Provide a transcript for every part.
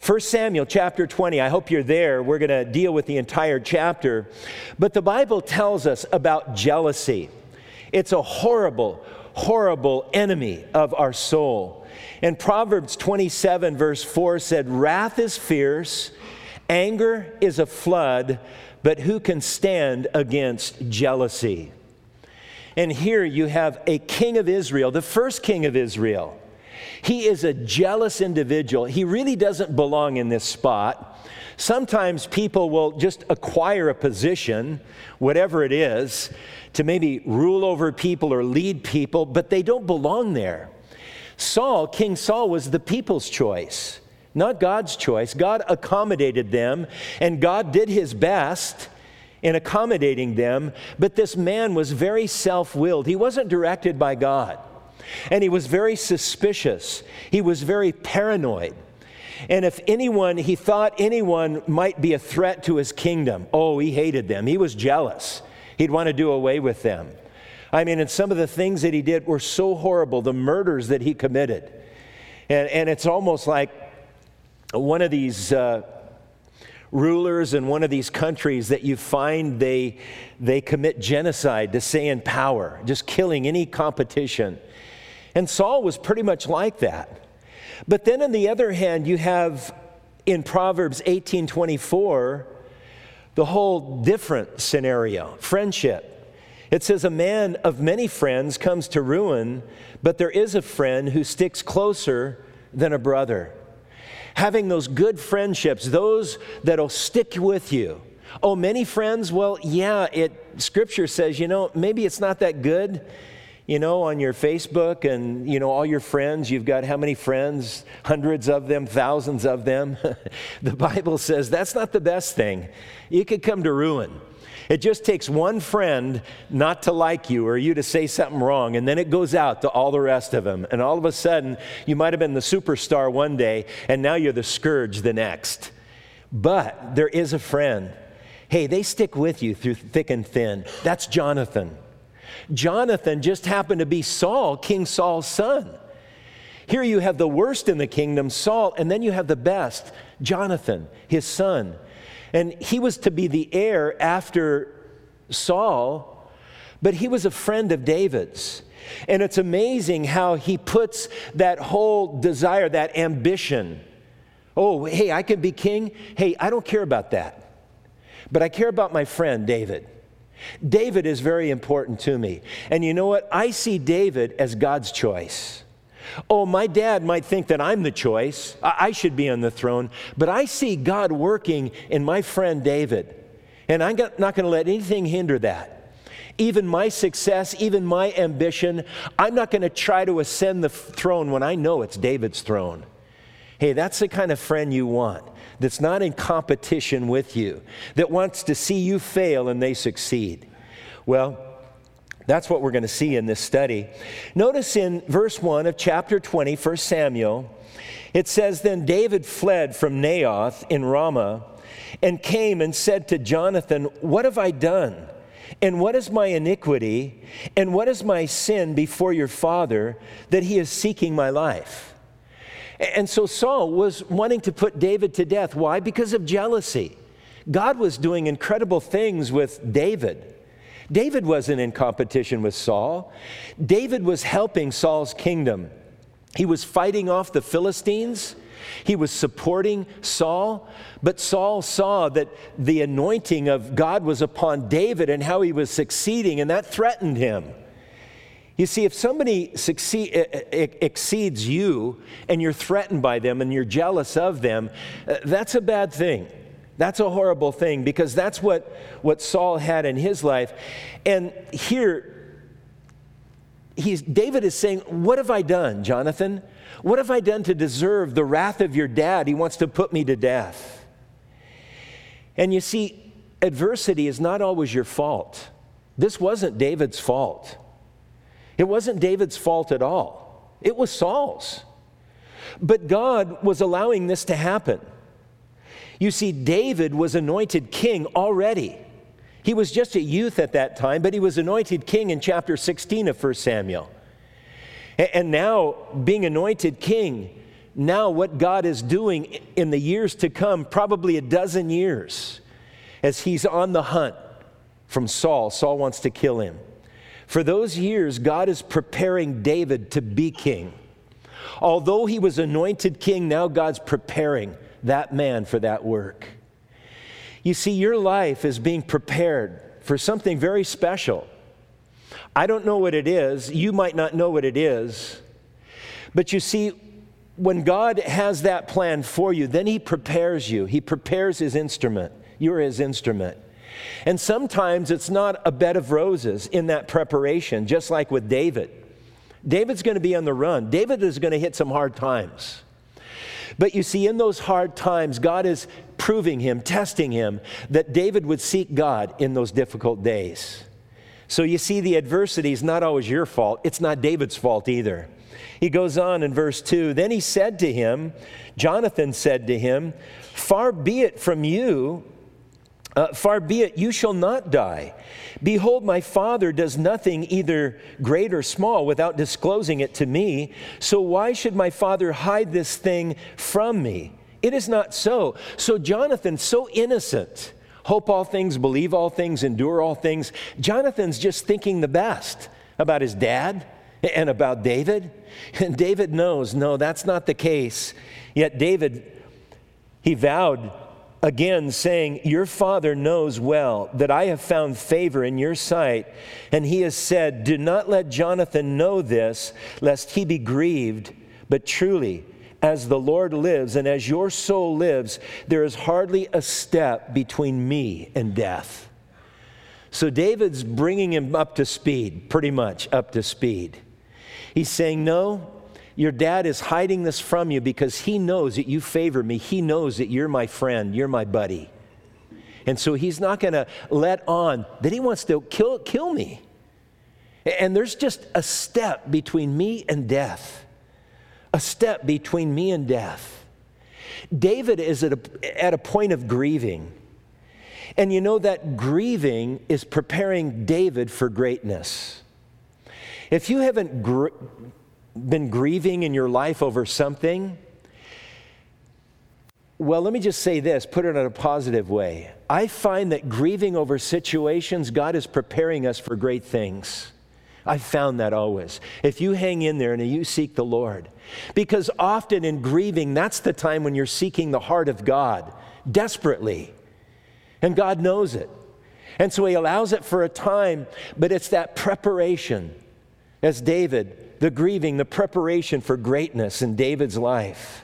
1 Samuel chapter 20, I hope you're there. We're going to deal with the entire chapter. But the Bible tells us about jealousy. It's a horrible, horrible enemy of our soul. And Proverbs 27 verse 4 said, "Wrath is fierce, anger is a flood, but who can stand against jealousy?" And here you have a king of Israel, the first king of Israel. He is a jealous individual. He really doesn't belong in this spot. Sometimes people will just acquire a position, whatever it is, to maybe rule over people or lead people, but they don't belong there. King Saul was the people's choice, not God's choice. God accommodated them, and God did his best in accommodating them, but this man was very self-willed. He wasn't directed by God. And he was very suspicious. He was very paranoid. And if he thought anyone might be a threat to his kingdom, he hated them. He was jealous. He'd want to do away with them. I mean, and some of the things that he did were so horrible, the murders that he committed. And it's almost like one of these rulers in one of these countries that you find they commit genocide to stay in power, just killing any competition. And Saul was pretty much like that. But then on the other hand, you have in Proverbs 18:24, the whole different scenario, friendship. It says, "A man of many friends comes to ruin, but there is a friend who sticks closer than a brother." Having those good friendships, those that'll stick with you. Many friends? Well, yeah, Scripture says, maybe it's not that good. On your Facebook and, all your friends, you've got how many friends? Hundreds of them, thousands of them. The Bible says that's not the best thing. You could come to ruin. It just takes one friend not to like you or you to say something wrong, and then it goes out to all the rest of them. And all of a sudden, you might have been the superstar one day, and now you're the scourge the next. But there is a friend. Hey, they stick with you through thick and thin. That's Jonathan. Jonathan just happened to be King Saul's son. Here you have the worst in the kingdom, Saul, and then you have the best, Jonathan, his son. And he was to be the heir after Saul, but he was a friend of David's. And it's amazing how he puts that whole desire, that ambition. Hey, I could be king. Hey, I don't care about that. But I care about my friend, David. David is very important to me. And you know what? I see David as God's choice. My dad might think that I'm the choice. I should be on the throne. But I see God working in my friend David. And I'm not going to let anything hinder that. Even my success, even my ambition, I'm not going to try to ascend the throne when I know it's David's throne. Hey, that's the kind of friend you want. That's not in competition with you, that wants to see you fail and they succeed. Well, that's what we're going to see in this study. Notice in verse 1 of chapter 20, 1 Samuel, it says, "Then David fled from Naioth in Ramah and came and said to Jonathan, 'What have I done? And what is my iniquity? And what is my sin before your father that he is seeking my life?'" And so Saul was wanting to put David to death. Why? Because of jealousy. God was doing incredible things with David. David wasn't in competition with Saul. David was helping Saul's kingdom. He was fighting off the Philistines. He was supporting Saul. But Saul saw that the anointing of God was upon David and how he was succeeding, and that threatened him. You see, if somebody exceeds you and you're threatened by them and you're jealous of them, that's a bad thing. That's a horrible thing, because that's what Saul had in his life. And here, David is saying, "What have I done, Jonathan? What have I done to deserve the wrath of your dad? He wants to put me to death." And you see, adversity is not always your fault. This wasn't David's fault. It wasn't David's fault at all. It was Saul's. But God was allowing this to happen. You see, David was anointed king already. He was just a youth at that time, but he was anointed king in chapter 16 of 1 Samuel. And now, being anointed king, now what God is doing in the years to come, probably a dozen years, as he's on the hunt from Saul. Saul wants to kill him. For those years, God is preparing David to be king. Although he was anointed king, now God's preparing that man for that work. You see, your life is being prepared for something very special. I don't know what it is. You might not know what it is. But you see, when God has that plan for you, then he prepares you. He prepares his instrument. You're his instrument. And sometimes it's not a bed of roses in that preparation, just like with David. David's going to be on the run. David is going to hit some hard times. But you see, in those hard times, God is proving him, testing him, that David would seek God in those difficult days. So you see, the adversity is not always your fault. It's not David's fault either. He goes on in verse 2, then he said to him, Jonathan said to him, far be it from you, far be it, you shall not die. Behold, my father does nothing either great or small without disclosing it to me. So why should my father hide this thing from me? It is not so. So Jonathan, so innocent, hope all things, believe all things, endure all things. Jonathan's just thinking the best about his dad and about David. And David knows, no, that's not the case. Yet David, he vowed again, saying, your father knows well that I have found favor in your sight. And he has said, do not let Jonathan know this, lest he be grieved. But truly, as the Lord lives and as your soul lives, there is hardly a step between me and death. So David's bringing him up to speed, pretty much up to speed. He's saying, no, your dad is hiding this from you because he knows that you favor me. He knows that you're my friend, you're my buddy. And so he's not going to let on that he wants to kill me. And there's just a step between me and death. A step between me and death. David is at a point of grieving. And you know that grieving is preparing David for greatness. If you haven't been grieving in your life over something, well, let me just say this, put it in a positive way. I find that grieving over situations, God is preparing us for great things. I've found that always. If you hang in there and you seek the Lord, because often in grieving, that's the time when you're seeking the heart of God desperately, and God knows it. And so he allows it for a time, but it's that preparation, as David, the grieving, the preparation for greatness in David's life.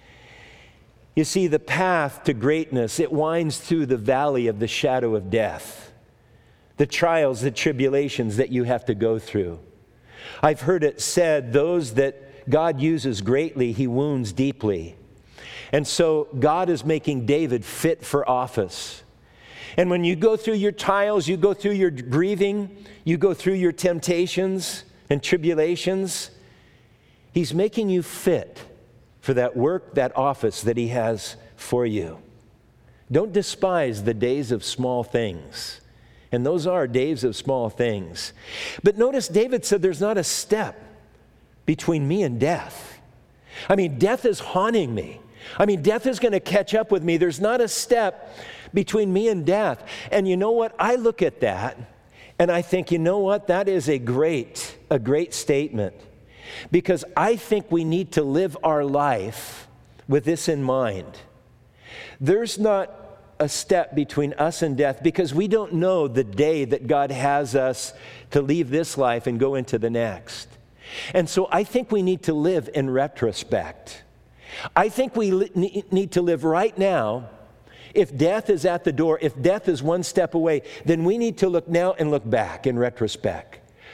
You see, the path to greatness, it winds through the valley of the shadow of death. The trials, the tribulations that you have to go through. I've heard it said, those that God uses greatly, he wounds deeply. And so God is making David fit for office. And when you go through your trials, you go through your grieving, you go through your temptations and tribulations, he's making you fit for that work, that office that he has for you. Don't despise the days of small things. And those are days of small things. But notice David said there's not a step between me and death. I mean, death is haunting me. I mean, death is going to catch up with me. There's not a step between me and death. And you know what? I look at that and I think, you know what? That is a great statement. Because I think we need to live our life with this in mind. There's not a step between us and death because we don't know the day that God has us to leave this life and go into the next. And so I think we need to live in retrospect. I think we need to live right now. If death is at the door, if death is one step away, then we need to look now and look back in retrospect.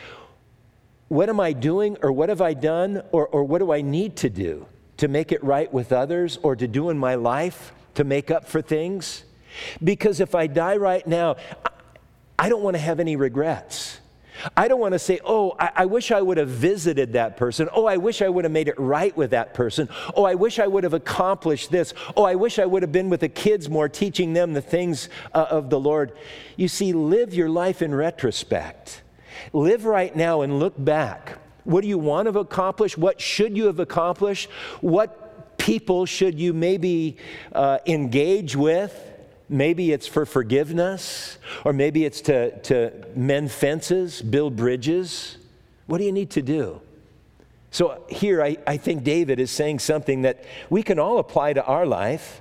What am I doing, or what have I done, or what do I need to do to make it right with others, or to do in my life to make up for things? Because if I die right now, I don't want to have any regrets. I don't want to say, oh, I wish I would have visited that person. Oh, I wish I would have made it right with that person. Oh, I wish I would have accomplished this. Oh, I wish I would have been with the kids more, teaching them the things of the Lord. You see, live your life in retrospect. Live right now and look back. What do you want to accomplish? What should you have accomplished? What people should you maybe engage with? Maybe it's for forgiveness, or maybe it's to mend fences, build bridges. What do you need to do? So here I think David is saying something that we can all apply to our life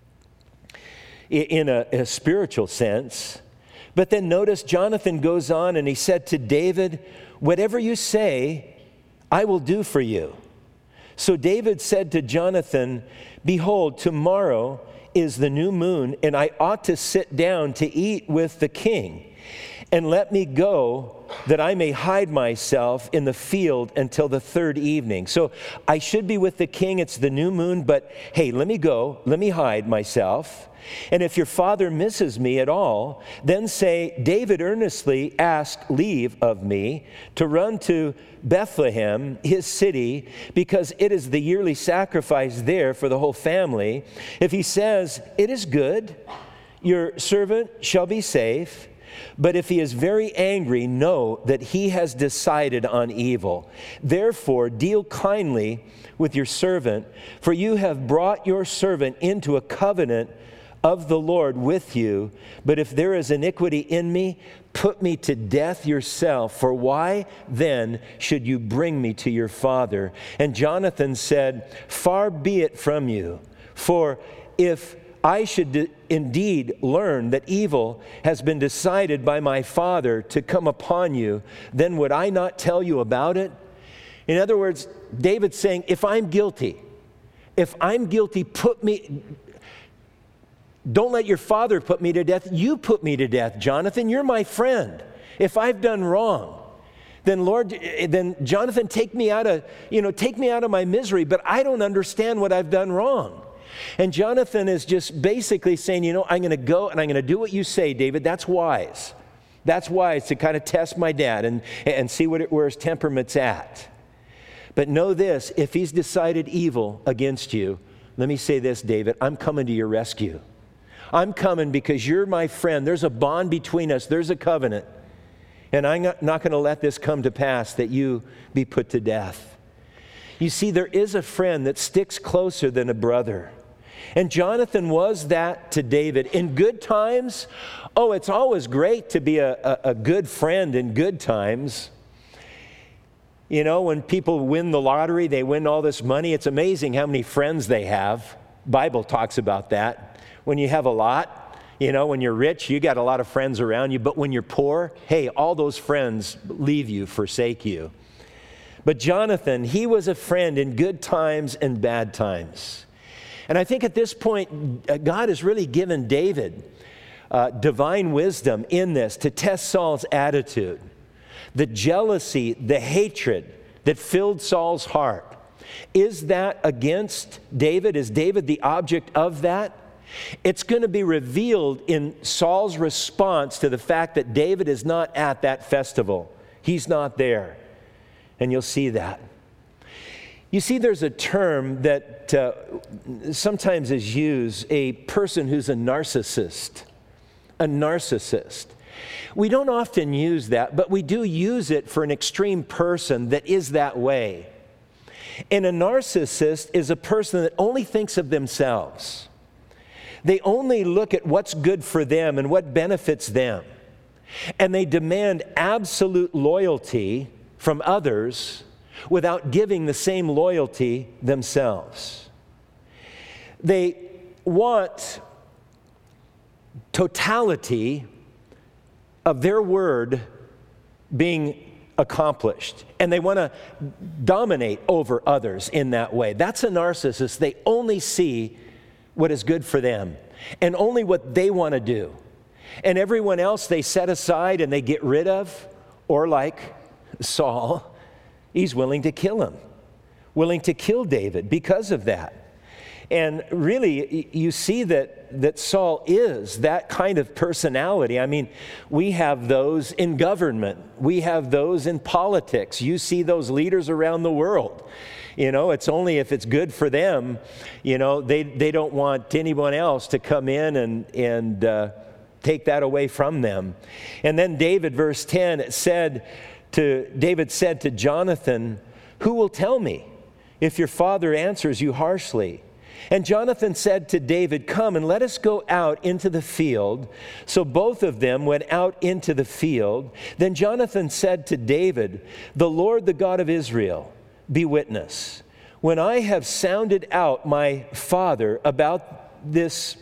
in a spiritual sense. But then notice Jonathan goes on and he said to David, "Whatever you say, I will do for you." So David said to Jonathan, "Behold, tomorrow is the new moon, and I ought to sit down to eat with the king. And let me go, that I may hide myself in the field until the third evening." So I should be with the king, it's the new moon, but hey, let me go, let me hide myself. And if your father misses me at all, then say, "David earnestly asked leave of me to run to Bethlehem, his city, because it is the yearly sacrifice there for the whole family." If he says, "It is good, your servant shall be safe." But if he is very angry, know that he has decided on evil. Therefore, deal kindly with your servant, for you have brought your servant into a covenant of the Lord with you. But if there is iniquity in me, put me to death yourself. For why then should you bring me to your father? And Jonathan said, "Far be it from you, for if I should indeed learn that evil has been decided by my father to come upon you, then would I not tell you about it?" In other words, David's saying, if I'm guilty, don't let your father put me to death. You put me to death, Jonathan. You're my friend. If I've done wrong, then Jonathan, take me out of my misery, but I don't understand what I've done wrong. And Jonathan is just basically saying, I'm going to go and I'm going to do what you say, David. That's wise. That's wise to kind of test my dad and see where his temperament's at. But know this, if he's decided evil against you, let me say this, David, I'm coming to your rescue. I'm coming because you're my friend. There's a bond between us. There's a covenant. And I'm not going to let this come to pass that you be put to death. You see, there is a friend that sticks closer than a brother. And Jonathan was that to David. In good times, it's always great to be a good friend in good times. When people win the lottery, they win all this money. It's amazing how many friends they have. Bible talks about that. When you have a lot, when you're rich, you got a lot of friends around you. But when you're poor, hey, all those friends leave you, forsake you. But Jonathan, he was a friend in good times and bad times. And I think at this point, God has really given David divine wisdom in this to test Saul's attitude. The jealousy, the hatred that filled Saul's heart. Is that against David? Is David the object of that? It's going to be revealed in Saul's response to the fact that David is not at that festival. He's not there. And you'll see that. You see, there's a term that sometimes is used, a person who's a narcissist. A narcissist. We don't often use that, but we do use it for an extreme person that is that way. And a narcissist is a person that only thinks of themselves. They only look at what's good for them and what benefits them. And they demand absolute loyalty from others without giving the same loyalty themselves. They want totality of their word being accomplished. And they want to dominate over others in that way. That's a narcissist. They only see what is good for them and only what they want to do. And everyone else they set aside and they get rid of, or like Saul, he's willing to kill him, willing to kill David because of that. And really, you see that Saul is that kind of personality. I mean, we have those in government. We have those in politics. You see those leaders around the world. It's only if it's good for them. They don't want anyone else to come in and take that away from them. And then David, verse 10, David said to Jonathan, "Who will tell me if your father answers you harshly? And Jonathan said to David, "Come and let us go out into the field." So both of them went out into the field. Then Jonathan said to David, "The Lord, the God of Israel, be witness. When I have sounded out my father about this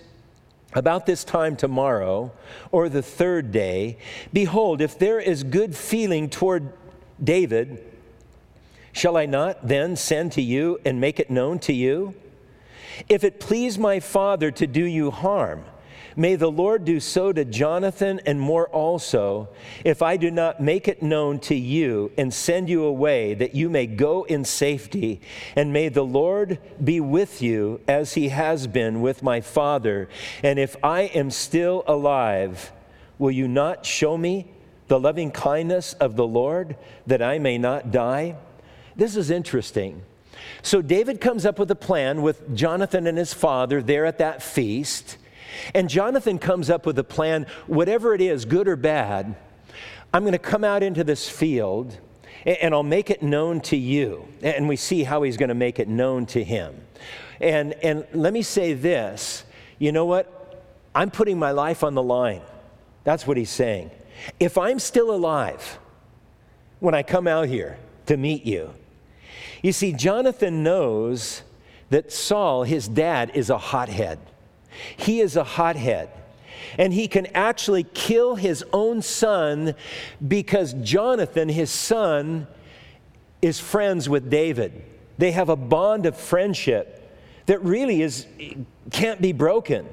time tomorrow, or the third day, behold, if there is good feeling toward David, shall I not then send to you and make it known to you? If it please my father to do you harm, may the Lord do so to Jonathan and more also, if I do not make it known to you and send you away, that you may go in safety. And may the Lord be with you as he has been with my father. And if I am still alive, will you not show me the loving kindness of the Lord, that I may not die?" This is interesting. So David comes up with a plan with Jonathan and his father there at that feast. And Jonathan comes up with a plan, whatever it is, good or bad, I'm going to come out into this field and I'll make it known to you. And we see how he's going to make it known to him. And let me say this, you know what? I'm putting my life on the line. That's what he's saying. If I'm still alive when I come out here to meet you, you see, Jonathan knows that Saul, his dad, is a hothead. He is a hothead. And he can actually kill his own son because Jonathan, his son, is friends with David. They have a bond of friendship that really can't be broken.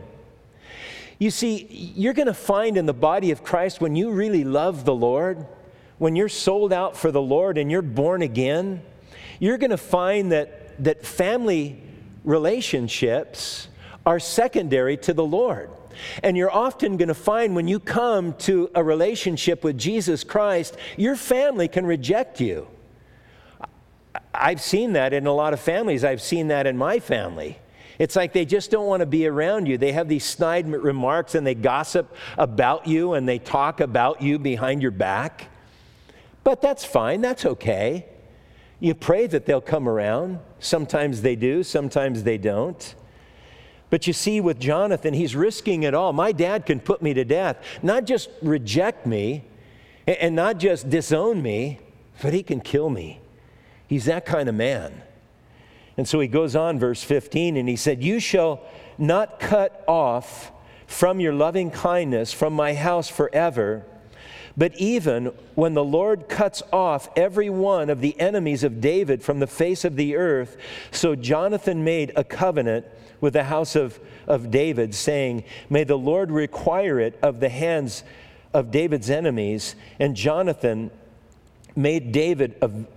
You see, you're going to find in the body of Christ, when you really love the Lord, when you're sold out for the Lord and you're born again, you're going to find that family relationships are secondary to the Lord. And you're often going to find when you come to a relationship with Jesus Christ, your family can reject you. I've seen that in a lot of families. I've seen that in my family. It's like they just don't want to be around you. They have these snide remarks and they gossip about you and they talk about you behind your back. But that's fine. That's okay. You pray that they'll come around. Sometimes they do, sometimes they don't. But you see, with Jonathan, he's risking it all. My dad can put me to death, not just reject me and not just disown me, but he can kill me. He's that kind of man. And so he goes on, verse 15, and he said, "You shall not cut off from your loving kindness from my house forever. But even when the Lord cuts off every one of the enemies of David from the face of the earth," so Jonathan made a covenant with the house of David, saying, "May the Lord require it of the hands of David's enemies." And Jonathan made David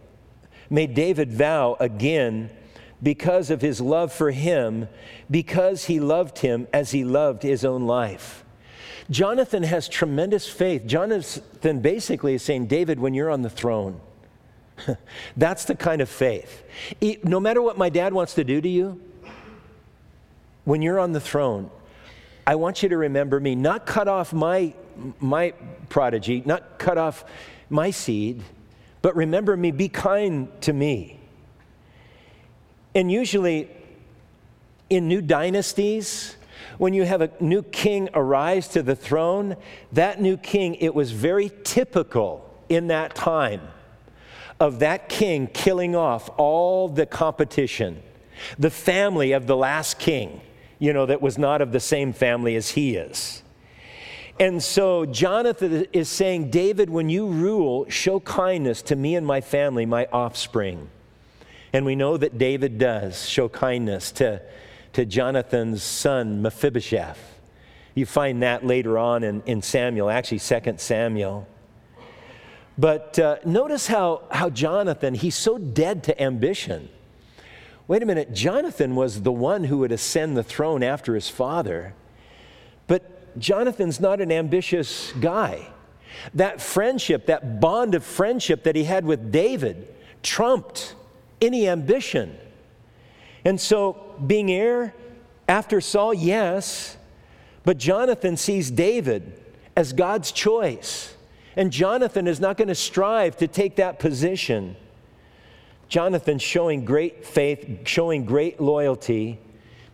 vow again because of his love for him, because he loved him as he loved his own life. Jonathan has tremendous faith. Jonathan basically is saying, David, when you're on the throne, that's the kind of faith. No matter what my dad wants to do to you, when you're on the throne, I want you to remember me, not cut off my prodigy, not cut off my seed, but remember me, be kind to me. And usually in new dynasties, when you have a new king arise to the throne, that new king, it was very typical in that time of that king killing off all the competition, the family of the last king, that was not of the same family as he is. And so Jonathan is saying, David, when you rule, show kindness to me and my family, my offspring. And we know that David does show kindness to Jonathan's son, Mephibosheth. You find that later on in Samuel, actually 2 Samuel. But notice how Jonathan, he's so dead to ambition. Wait a minute, Jonathan was the one who would ascend the throne after his father. But Jonathan's not an ambitious guy. That friendship, that bond of friendship that he had with David trumped any ambition. And so being heir after Saul, yes, but Jonathan sees David as God's choice. And Jonathan is not going to strive to take that position. Jonathan showing great faith, showing great loyalty,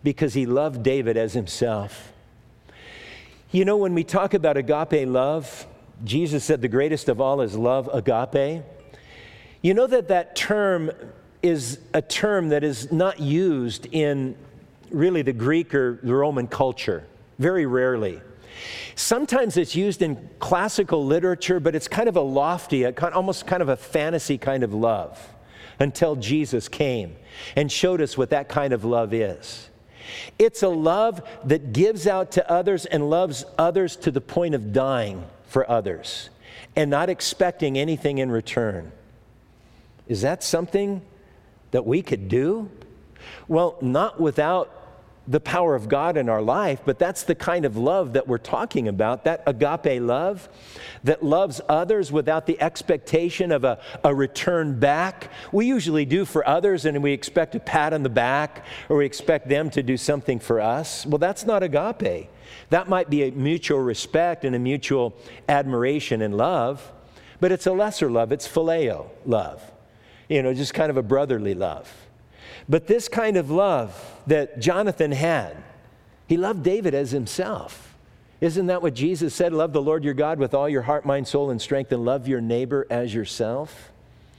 because he loved David as himself. You know, when we talk about agape love, Jesus said the greatest of all is love, agape. You know that term is a term that is not used in really the Greek or the Roman culture, very rarely. Sometimes it's used in classical literature, but it's kind of a lofty, almost kind of a fantasy kind of love until Jesus came and showed us what that kind of love is. It's a love that gives out to others and loves others to the point of dying for others and not expecting anything in return. Is that something that we could do? Well, not without the power of God in our life, but that's the kind of love that we're talking about, that agape love that loves others without the expectation of a return back. We usually do for others, and we expect a pat on the back, or we expect them to do something for us. Well, that's not agape. That might be a mutual respect and a mutual admiration and love, but it's a lesser love. It's phileo love, just kind of a brotherly love. But this kind of love that Jonathan had, he loved David as himself. Isn't that what Jesus said? Love the Lord your God with all your heart, mind, soul, and strength, and love your neighbor as yourself.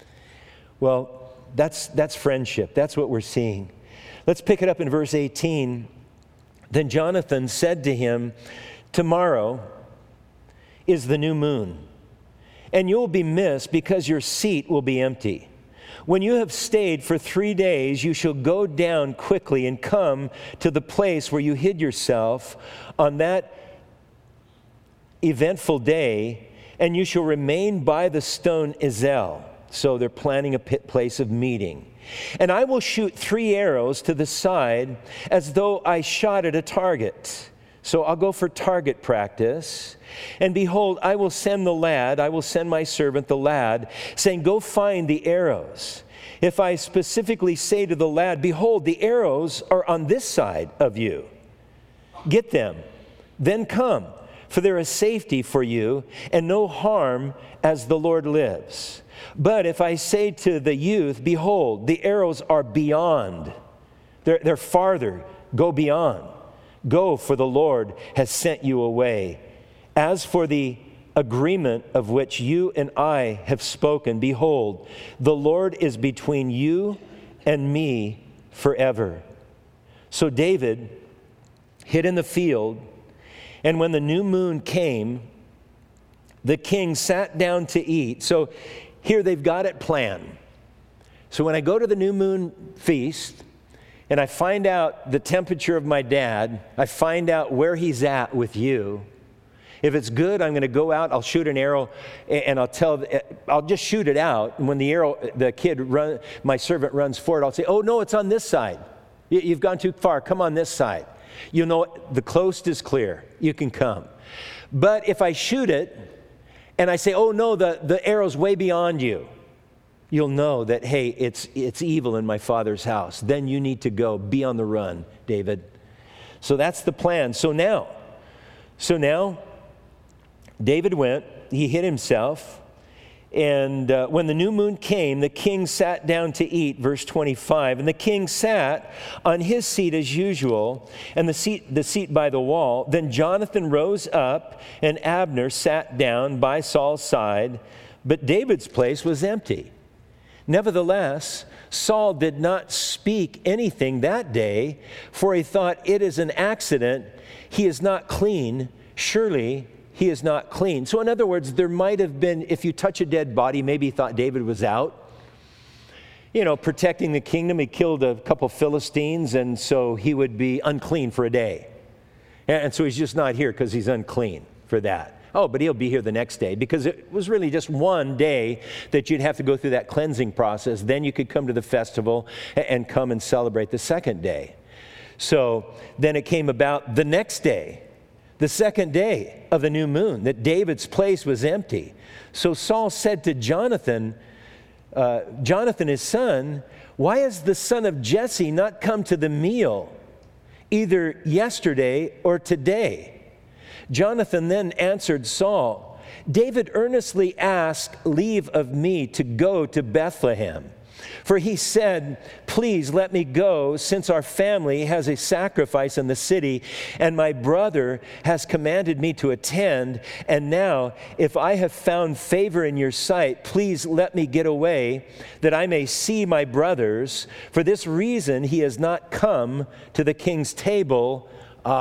Well, that's friendship. That's what we're seeing. Let's pick it up in verse 18. Then Jonathan said to him, tomorrow is the new moon, and you will be missed because your seat will be empty. When you have stayed for 3 days, you shall go down quickly and come to the place where you hid yourself on that eventful day, and you shall remain by the stone Ezel. So they're planning a place of meeting. And I will shoot 3 arrows to the side as though I shot at a target. So I'll go for target practice. And behold, I will send my servant, the lad, saying, go find the arrows. If I specifically say to the lad, behold, the arrows are on this side of you, get them, then come, for there is safety for you and no harm as the Lord lives. But if I say to the youth, behold, the arrows are beyond, they're farther, go beyond. Go, for the Lord has sent you away. As for the agreement of which you and I have spoken, behold, the Lord is between you and me forever. So David hid in the field, and when the new moon came, the king sat down to eat. So here they've got it planned. So when I go to the new moon feast, and I find out the temperature of my dad, I find out where he's at with you. If it's good, I'm going to go out, I'll shoot an arrow, and I'll just shoot it out. And when my servant runs forward, I'll say, oh no, it's on this side. You've gone too far, come on this side. You know, the coast is clear, you can come. But if I shoot it, and I say, oh no, the arrow's way beyond you, you'll know that, hey, it's evil in my Father's house. Then you need to go. Be on the run, David. So that's the plan. So now, David went. He hid himself. And when the new moon came, the king sat down to eat, verse 25. And the king sat on his seat as usual, and the seat by the wall. Then Jonathan rose up, and Abner sat down by Saul's side, but David's place was empty. Nevertheless, Saul did not speak anything that day, for he thought, it is an accident. He is not clean. Surely he is not clean. So in other words, there might have been, if you touch a dead body, maybe he thought David was out, protecting the kingdom. He killed a couple Philistines, and so he would be unclean for a day. And so he's just not here because he's unclean for that. Oh, but he'll be here the next day, because it was really just one day that you'd have to go through that cleansing process. Then you could come to the festival and come and celebrate the second day. So then it came about the next day, the second day of the new moon, that David's place was empty. So Saul said to Jonathan, his son, why has the son of Jesse not come to the meal, either yesterday or today? Jonathan then answered Saul, David earnestly asked leave of me to go to Bethlehem, For he said, please let me go, since our family has a sacrifice in the city, and my brother has commanded me to attend. And now, if I have found favor in your sight, please let me get away, that I may see my brothers. For this reason he has not come to the king's table.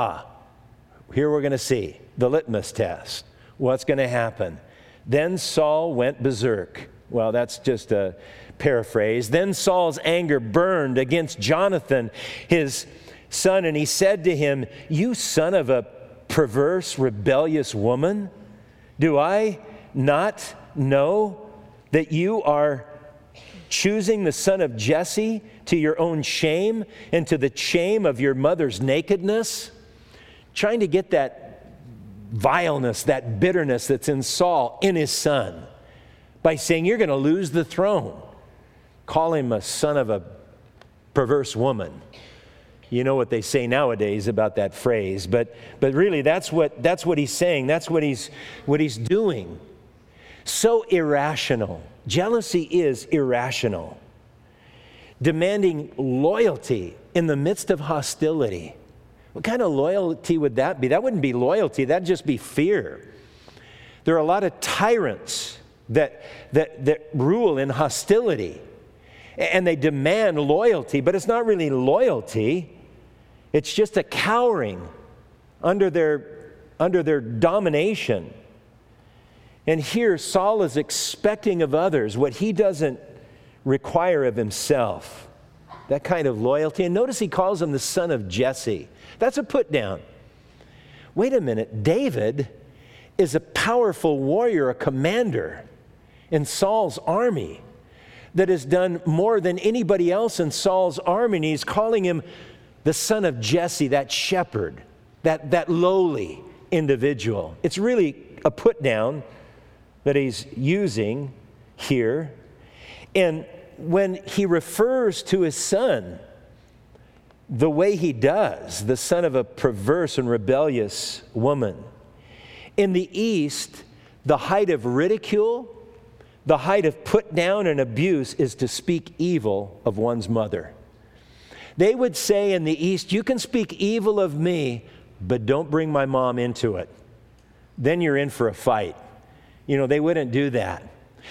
Here we're going to see the litmus test. What's going to happen? Then Saul went berserk. Well, that's just a paraphrase. Then Saul's anger burned against Jonathan, his son, and he said to him, you son of a perverse, rebellious woman, do I not know that you are choosing the son of Jesse to your own shame and to the shame of your mother's nakedness? Trying to get that vileness, that bitterness that's in Saul in his son by saying, you're going to lose the throne. Call him a son of a perverse woman. You know what they say nowadays about that phrase, but really that's what he's saying. That's what he's doing. So irrational. Jealousy is irrational. Demanding loyalty in the midst of hostility. What kind of loyalty would that be? That wouldn't be loyalty. That'd just be fear. There are a lot of tyrants that rule in hostility. And they demand loyalty, but it's not really loyalty. It's just a cowering under their domination. And here Saul is expecting of others what he doesn't require of himself. That kind of loyalty. And notice he calls him the son of Jesse. That's a put down. Wait a minute. David is a powerful warrior, a commander in Saul's army that has done more than anybody else in Saul's army. And he's calling him the son of Jesse, that shepherd, that lowly individual. It's really a put down that he's using here. And when he refers to his son the way he does, the son of a perverse and rebellious woman, in the East, the height of ridicule, the height of put down and abuse is to speak evil of one's mother. They would say in the East, you can speak evil of me, but don't bring my mom into it. Then you're in for a fight. They wouldn't do that.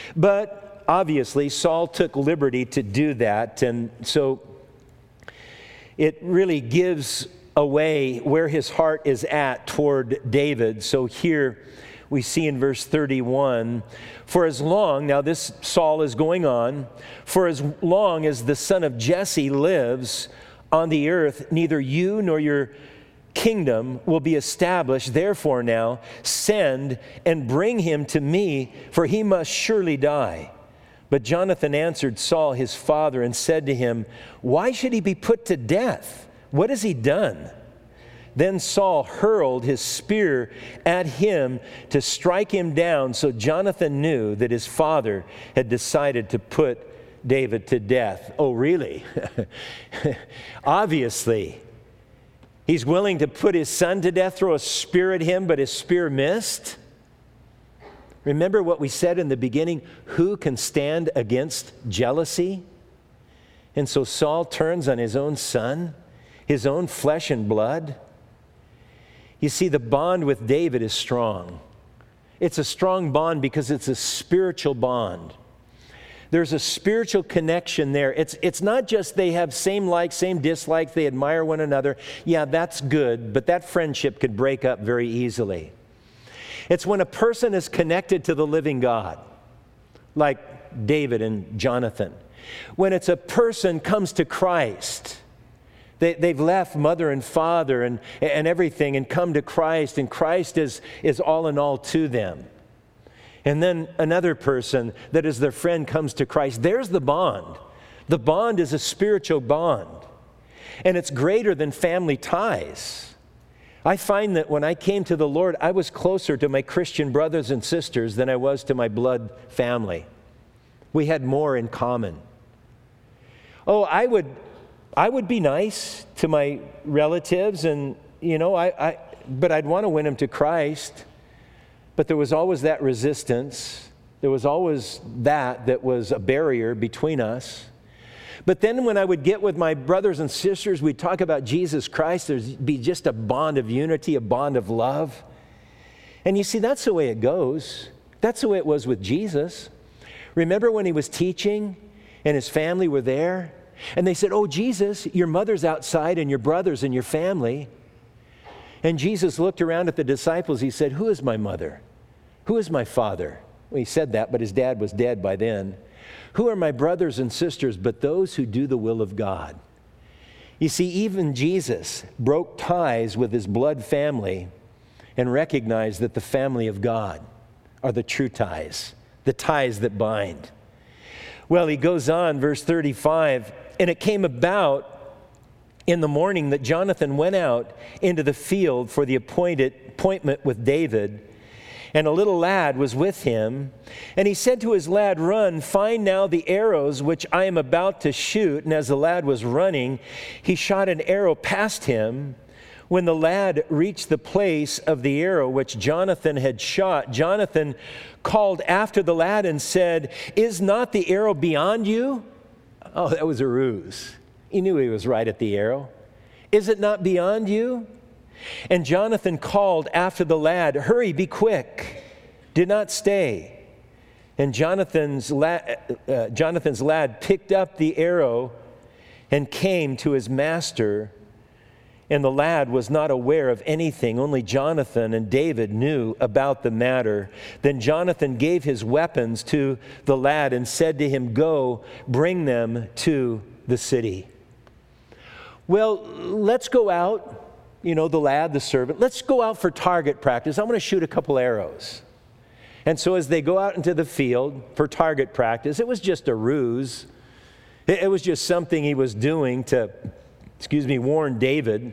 But obviously, Saul took liberty to do that, and so it really gives away where his heart is at toward David. So here we see in verse 31, for as long, now this Saul is going on, for as long as the son of Jesse lives on the earth, neither you nor your kingdom will be established. Therefore now, send and bring him to me, for he must surely die. But Jonathan answered Saul his father and said to him, why should he be put to death? What has he done? Then Saul hurled his spear at him to strike him down. So Jonathan knew that his father had decided to put David to death. Oh, really? Obviously, he's willing to put his son to death, throw a spear at him, but his spear missed. Remember what we said in the beginning? Who can stand against jealousy? And so Saul turns on his own son, his own flesh and blood. You see, the bond with David is strong. It's a strong bond because it's a spiritual bond. There's a spiritual connection there. It's not just they have same likes, same dislikes, they admire one another. Yeah, that's good, but that friendship could break up very easily. It's when a person is connected to the living God, like David and Jonathan. When it's a person comes to Christ, they've left mother and father and everything and come to Christ, and Christ is all in all to them. And then another person that is their friend comes to Christ. There's the bond. The bond is a spiritual bond, and it's greater than family ties. I find that when I came to the Lord, I was closer to my Christian brothers and sisters than I was to my blood family. We had more in common. Oh, I would be nice to my relatives, and but I'd want to win them to Christ. But there was always that resistance. There was always that was a barrier between us. But then when I would get with my brothers and sisters, we'd talk about Jesus Christ. There'd be just a bond of unity, a bond of love. And you see, that's the way it goes. That's the way it was with Jesus. Remember when he was teaching and his family were there? And they said, "Oh, Jesus, your mother's outside and your brothers and your family." And Jesus looked around at the disciples. He said, "Who is my mother? Who is my father?" Well, he said that, but his dad was dead by then. "Who are my brothers and sisters but those who do the will of God?" You see, even Jesus broke ties with his blood family and recognized that the family of God are the true ties, the ties that bind. Well, he goes on, verse 35, "And it came about in the morning that Jonathan went out into the field for the appointment with David, and a little lad was with him. And he said to his lad, 'Run, find now the arrows which I am about to shoot.' And as the lad was running, he shot an arrow past him. When the lad reached the place of the arrow which Jonathan had shot, Jonathan called after the lad and said, 'Is not the arrow beyond you?'" Oh, that was a ruse. He knew he was right at the arrow. "Is it not beyond you?" And Jonathan called after the lad, "Hurry, be quick. Do not stay." And Jonathan's lad picked up the arrow and came to his master. And the lad was not aware of anything. Only Jonathan and David knew about the matter. Then Jonathan gave his weapons to the lad and said to him, "Go, bring them to the city." Well, let's go out. You know, the lad, the servant, let's go out for target practice. I'm going to shoot a couple arrows. And so as they go out into the field for target practice, it was just a ruse. It was just something he was doing to, warn David.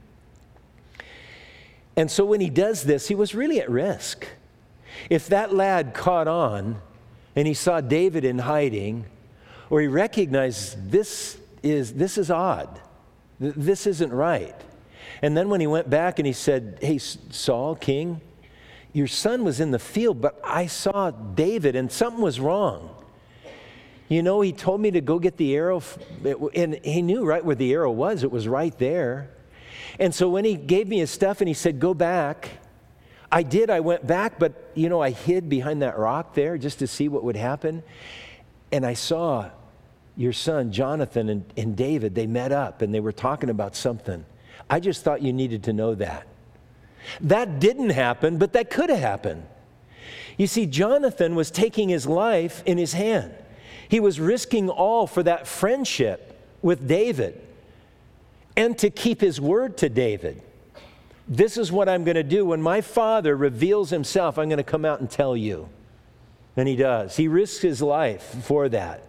And so when he does this, he was really at risk. If that lad caught on and he saw David in hiding, or he recognized this is odd, this isn't right. And then when he went back and he said, "Hey, Saul, king, your son was in the field, but I saw David and something was wrong. You know, he told me to go get the arrow," and he knew right where the arrow was. It was right there. And so when he gave me his stuff and he said, "Go back," I did. I went back, but, I hid behind that rock there just to see what would happen. And I saw your son, Jonathan, and David. They met up and they were talking about something. I just thought you needed to know that. That didn't happen, but that could have happened. You see, Jonathan was taking his life in his hand. He was risking all for that friendship with David and to keep his word to David. This is what I'm going to do. When my father reveals himself, I'm going to come out and tell you. And he does. He risks his life for that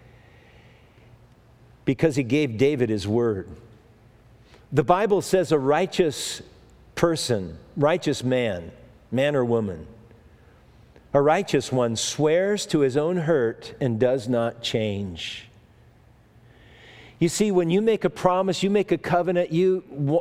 because he gave David his word. The Bible says a righteous person, righteous man or woman, a righteous one swears to his own hurt and does not change. You see, when you make a promise, you make a covenant, you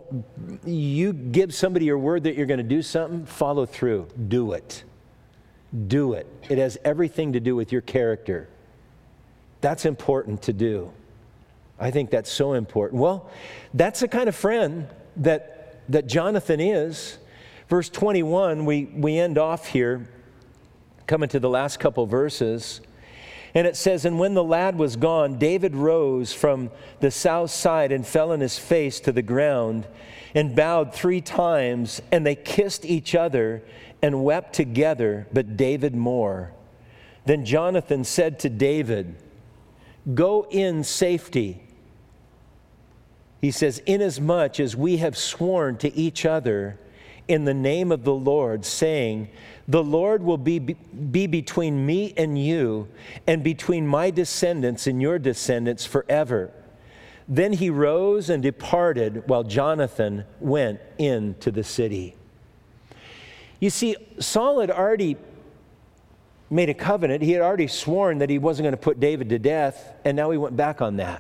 give somebody your word that you're going to do something, follow through. Do it. Do it. It has everything to do with your character. That's important to do. I think that's so important. Well, that's the kind of friend that Jonathan is. Verse 21, we end off here, coming to the last couple verses. And it says, "And when the lad was gone, David rose from the south side and fell on his face to the ground and bowed 3 times, and they kissed each other and wept together, but David more. Then Jonathan said to David, 'Go in safety.' He says, 'Inasmuch as we have sworn to each other in the name of the Lord, saying, the Lord will be between me and you, and between my descendants and your descendants forever.' Then he rose and departed while Jonathan went into the city." You see, Saul had already made a covenant. He had already sworn that he wasn't going to put David to death, and now he went back on that.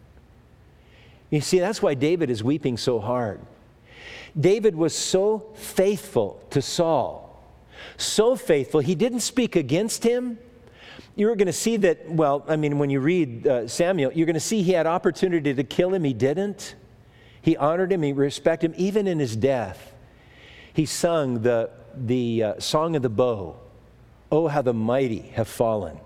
You see, that's why David is weeping so hard. David was so faithful to Saul, so faithful. He didn't speak against him. you're going to see that, well, I mean, when you read Samuel, you're going to see he had opportunity to kill him. He didn't. He honored him. He respected him. Even in his death, he sung the Song of the Bow. Oh, how the mighty have fallen.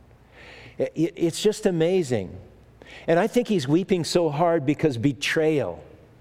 It's just amazing. And I think he's weeping so hard because betrayal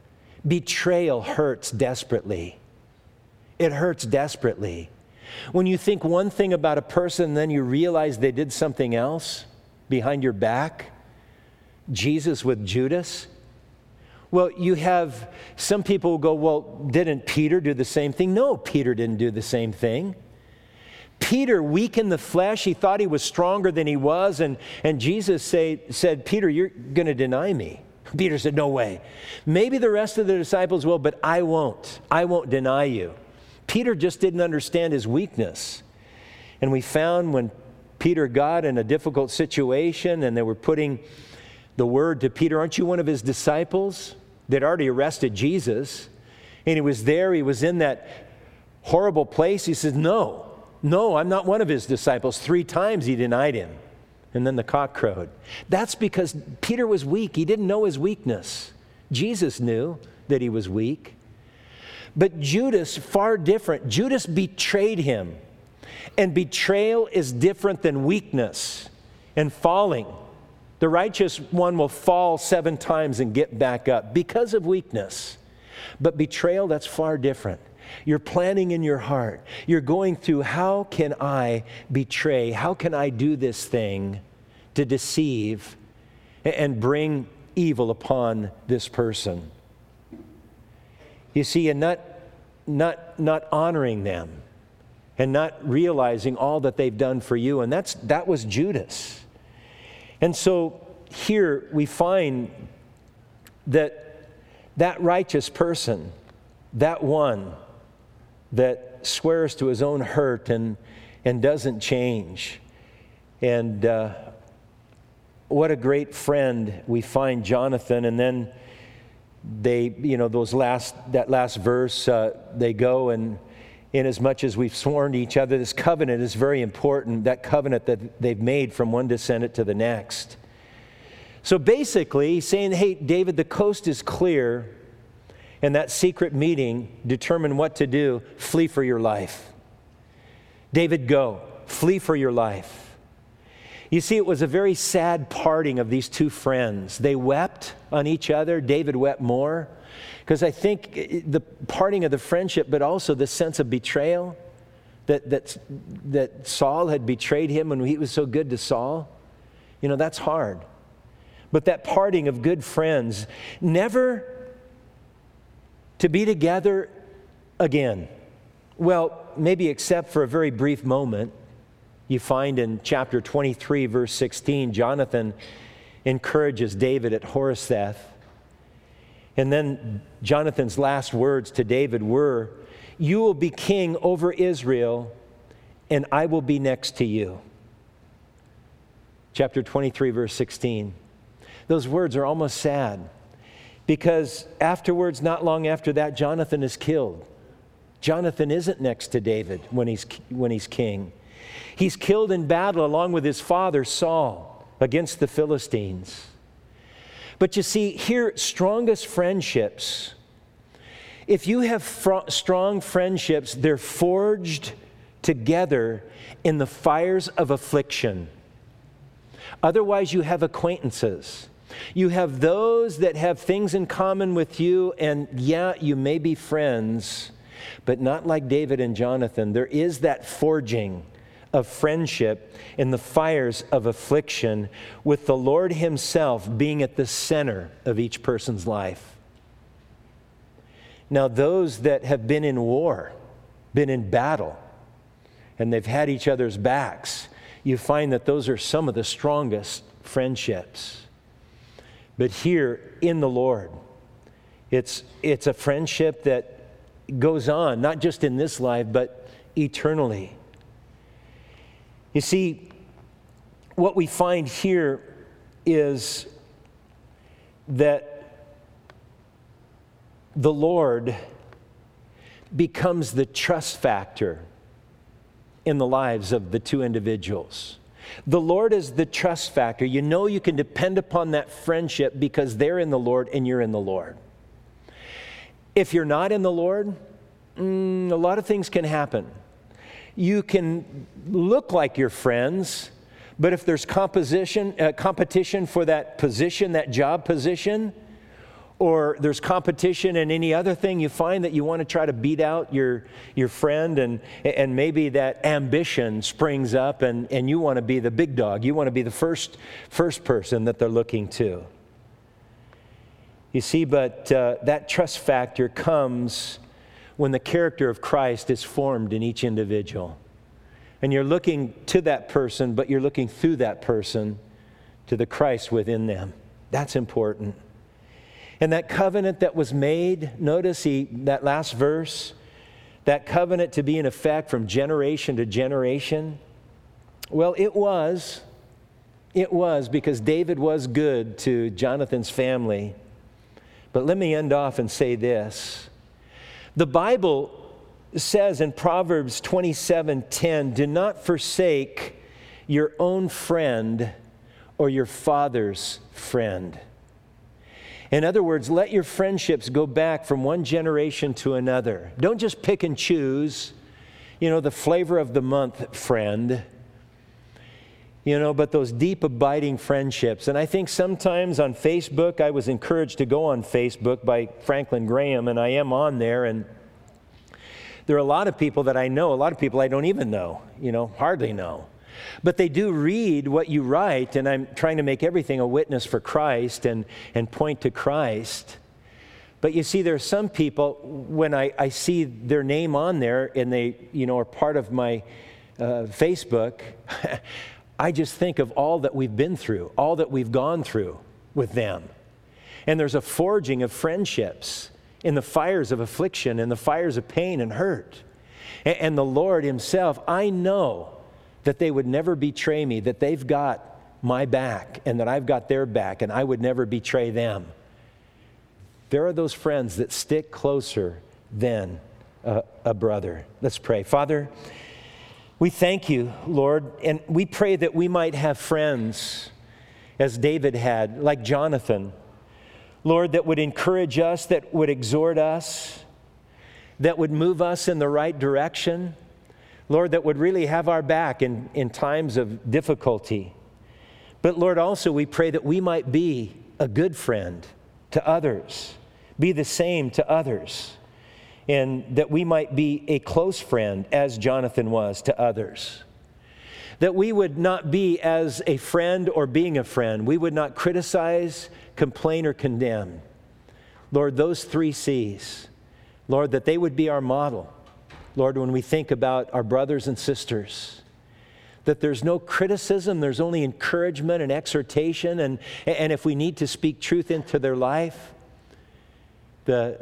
hurts desperately. It hurts desperately. When you think one thing about a person, then you realize they did something else behind your back. Jesus with Judas. Well, you have some people who go, well, didn't Peter do the same thing? No, Peter didn't do the same thing. Peter, weak in the flesh, he thought he was stronger than he was, and Jesus said, Peter, you're going to deny me. Peter said, no way. Maybe the rest of the disciples will, but I won't. I won't deny you. Peter just didn't understand his weakness. And we found when Peter got in a difficult situation and they were putting the word to Peter, aren't you one of his disciples? They'd already arrested Jesus. And he was there, he was in that horrible place. He says, no, I'm not one of his disciples. 3 times he denied him. And then the cock crowed. That's because Peter was weak. He didn't know his weakness. Jesus knew that he was weak. But Judas, far different. Judas betrayed him. And betrayal is different than weakness and falling. The righteous one will fall 7 times and get back up because of weakness. But betrayal, that's far different. You're planning in your heart. You're going through, how can I betray? How can I do this thing to deceive and bring evil upon this person? You see, and not honoring them and not realizing all that they've done for you. And that was Judas. And so here we find that righteous person, that one that swears to his own hurt and doesn't change. And what a great friend we find Jonathan. And then they, that last verse, they go and inasmuch as we've sworn to each other, this covenant is very important, that covenant that they've made from one descendant to the next. So basically, he's saying, hey, David, the coast is clear, and that secret meeting determined what to do. Flee for your life. David, go. Flee for your life. You see, it was a very sad parting of these 2 friends. They wept on each other. David wept more. Because I think the parting of the friendship, but also the sense of betrayal, that Saul had betrayed him when he was so good to Saul, that's hard. But that parting of good friends, never to be together again. Well, maybe except for a very brief moment. You find in chapter 23, verse 16, Jonathan encourages David at Horesheth. And then Jonathan's last words to David were, you will be king over Israel, and I will be next to you. Chapter 23, verse 16. Those words are almost sad, because afterwards, not long after that, Jonathan is killed. Jonathan isn't next to David when he's king. He's killed in battle along with his father Saul against the Philistines. But you see, here, strongest friendships, if you have strong friendships, they're forged together in the fires of affliction. Otherwise, you have acquaintances. You have those that have things in common with you, and yeah, you may be friends, but not like David and Jonathan. There is that forging of friendship in the fires of affliction, with the Lord Himself being at the center of each person's life. Now, those that have been in war, been in battle, and they've had each other's backs, you find that those are some of the strongest friendships. But here in the Lord, it's a friendship that goes on, not just in this life, but eternally. You see, what we find here is that the Lord becomes the trust factor in the lives of the 2 individuals. The Lord is the trust factor. You know you can depend upon that friendship because they're in the Lord and you're in the Lord. If you're not in the Lord, a lot of things can happen. You can look like you're friends, but if there's competition for that position, that job position, or there's competition in any other thing, you find that you want to try to beat out your friend, and maybe that ambition springs up, and you want to be the big dog. You want to be the first person that they're looking to. You see, but that trust factor comes when the character of Christ is formed in each individual. And you're looking to that person, but you're looking through that person to the Christ within them. That's important. And that covenant that was made, notice that last verse, that covenant to be in effect from generation to generation. Well, it was because David was good to Jonathan's family. But let me end off and say this. The Bible says in Proverbs 27:10, do not forsake your own friend or your father's friend. In other words, let your friendships go back from one generation to another. Don't just pick and choose, the flavor of the month friend, but those deep, abiding friendships. And I think sometimes on Facebook, I was encouraged to go on Facebook by Franklin Graham, and I am on there, and there are a lot of people that I know, a lot of people I don't even know, hardly know. But they do read what you write, and I'm trying to make everything a witness for Christ and point to Christ. But you see, there are some people, when I see their name on there and they, are part of my Facebook, I just think of all that we've been through, all that we've gone through with them. And there's a forging of friendships in the fires of affliction, in the fires of pain and hurt. And the Lord Himself, I know that they would never betray me, that they've got my back and that I've got their back, and I would never betray them. There are those friends that stick closer than a brother. Let's pray. Father, we thank You, Lord, and we pray that we might have friends, as David had, like Jonathan, Lord, that would encourage us, that would exhort us, that would move us in the right direction, Lord, that would really have our back in times of difficulty. But Lord, also we pray that we might be a good friend to others, be the same to others, and that we might be a close friend as Jonathan was to others. That we would not be as a friend or being a friend. We would not criticize, complain, or condemn. Lord, those 3 C's, Lord, that they would be our model. Lord, when we think about our brothers and sisters, that there's no criticism, there's only encouragement and exhortation, and if we need to speak truth into their life, the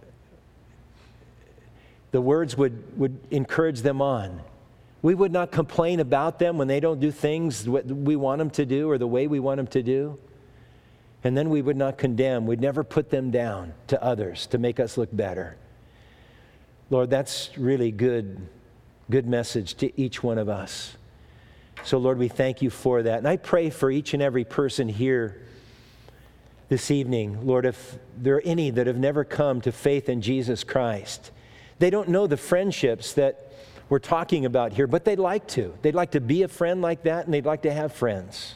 words would encourage them on. We would not complain about them when they don't do things what we want them to do or the way we want them to do. And then we would not condemn. We'd never put them down to others to make us look better. Lord, that's really good message to each one of us. So, Lord, we thank You for that. And I pray for each and every person here this evening, Lord, if there are any that have never come to faith in Jesus Christ, they don't know the friendships that we're talking about here, but they'd like to. They'd like to be a friend like that, and they'd like to have friends.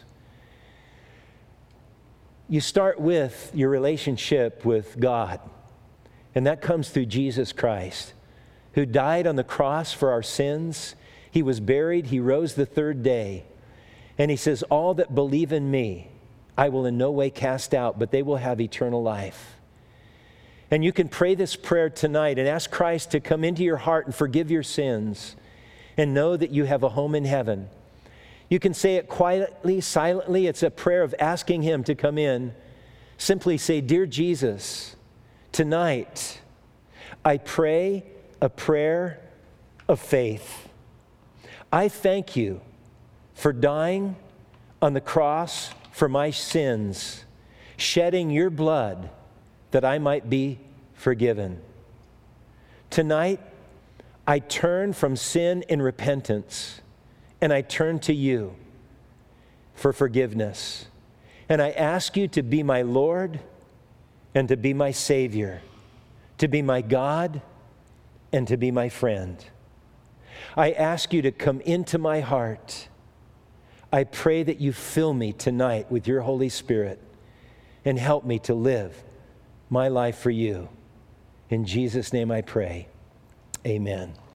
You start with your relationship with God, and that comes through Jesus Christ, who died on the cross for our sins. He was buried. He rose the 3rd day. And He says, all that believe in Me, I will in no way cast out, but they will have eternal life. And you can pray this prayer tonight and ask Christ to come into your heart and forgive your sins and know that you have a home in heaven. You can say it quietly, silently. It's a prayer of asking Him to come in. Simply say, Dear Jesus, tonight I pray a prayer of faith. I thank You for dying on the cross for my sins, shedding Your blood that I might be forgiven. Tonight, I turn from sin in repentance, and I turn to You for forgiveness. And I ask you to be my Lord and to be my Savior, to be my God and to be my friend. I ask you to come into my heart. I pray that you fill me tonight with your Holy Spirit and help me to live my life for you. In Jesus' name I pray. Amen.